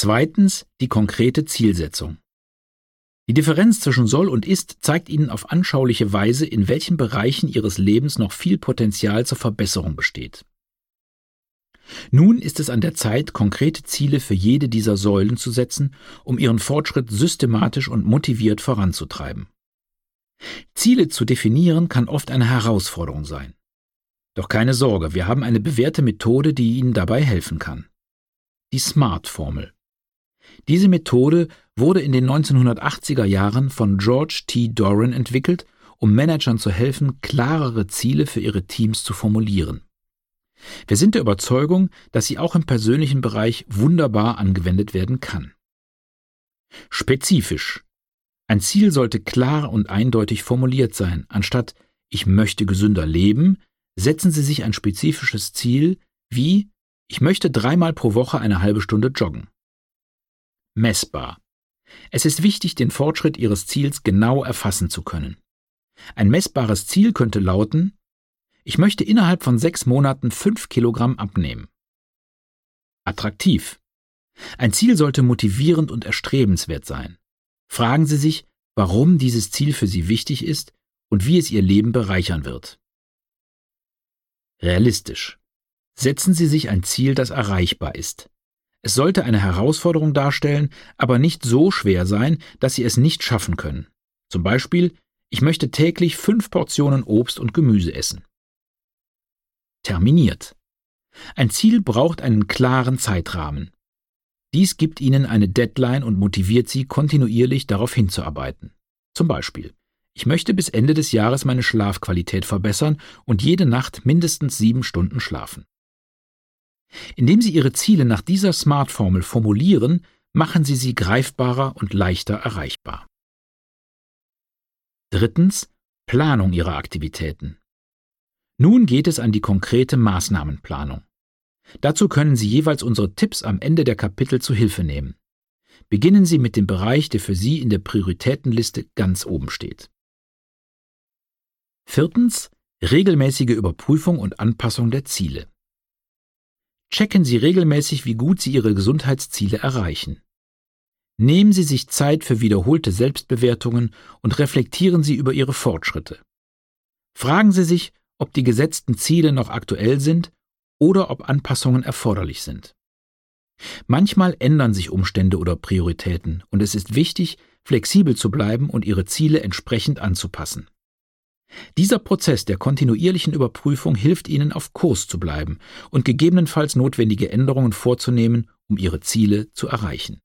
Zweitens die konkrete Zielsetzung. Die Differenz zwischen soll und ist zeigt Ihnen auf anschauliche Weise, in welchen Bereichen Ihres Lebens noch viel Potenzial zur Verbesserung besteht. Nun ist es an der Zeit, konkrete Ziele für jede dieser Säulen zu setzen, um Ihren Fortschritt systematisch und motiviert voranzutreiben. Ziele zu definieren kann oft eine Herausforderung sein. Doch keine Sorge, wir haben eine bewährte Methode, die Ihnen dabei helfen kann. Die SMART-Formel. Diese Methode wurde in den 1980er Jahren von George T. Doran entwickelt, um Managern zu helfen, klarere Ziele für ihre Teams zu formulieren. Wir sind der Überzeugung, dass sie auch im persönlichen Bereich wunderbar angewendet werden kann. Spezifisch. Ein Ziel sollte klar und eindeutig formuliert sein. Anstatt „Ich möchte gesünder leben", setzen Sie sich ein spezifisches Ziel wie „Ich möchte 3-mal pro Woche eine halbe Stunde joggen". Messbar. Es ist wichtig, den Fortschritt Ihres Ziels genau erfassen zu können. Ein messbares Ziel könnte lauten: Ich möchte innerhalb von 6 Monaten 5 Kilogramm abnehmen. Attraktiv. Ein Ziel sollte motivierend und erstrebenswert sein. Fragen Sie sich, warum dieses Ziel für Sie wichtig ist und wie es Ihr Leben bereichern wird. Realistisch. Setzen Sie sich ein Ziel, das erreichbar ist. Es sollte eine Herausforderung darstellen, aber nicht so schwer sein, dass Sie es nicht schaffen können. Zum Beispiel: Ich möchte täglich 5 Portionen Obst und Gemüse essen. Terminiert. Ein Ziel braucht einen klaren Zeitrahmen. Dies gibt Ihnen eine Deadline und motiviert Sie, kontinuierlich darauf hinzuarbeiten. Zum Beispiel: Ich möchte bis Ende des Jahres meine Schlafqualität verbessern und jede Nacht mindestens 7 Stunden schlafen. Indem Sie Ihre Ziele nach dieser SMART-Formel formulieren, machen Sie sie greifbarer und leichter erreichbar. Drittens: Planung Ihrer Aktivitäten. Nun geht es an die konkrete Maßnahmenplanung. Dazu können Sie jeweils unsere Tipps am Ende der Kapitel zu Hilfe nehmen. Beginnen Sie mit dem Bereich, der für Sie in der Prioritätenliste ganz oben steht. Viertens: Regelmäßige Überprüfung und Anpassung der Ziele. Checken Sie regelmäßig, wie gut Sie Ihre Gesundheitsziele erreichen. Nehmen Sie sich Zeit für wiederholte Selbstbewertungen und reflektieren Sie über Ihre Fortschritte. Fragen Sie sich, ob die gesetzten Ziele noch aktuell sind oder ob Anpassungen erforderlich sind. Manchmal ändern sich Umstände oder Prioritäten und es ist wichtig, flexibel zu bleiben und Ihre Ziele entsprechend anzupassen. Dieser Prozess der kontinuierlichen Überprüfung hilft Ihnen, auf Kurs zu bleiben und gegebenenfalls notwendige Änderungen vorzunehmen, um Ihre Ziele zu erreichen.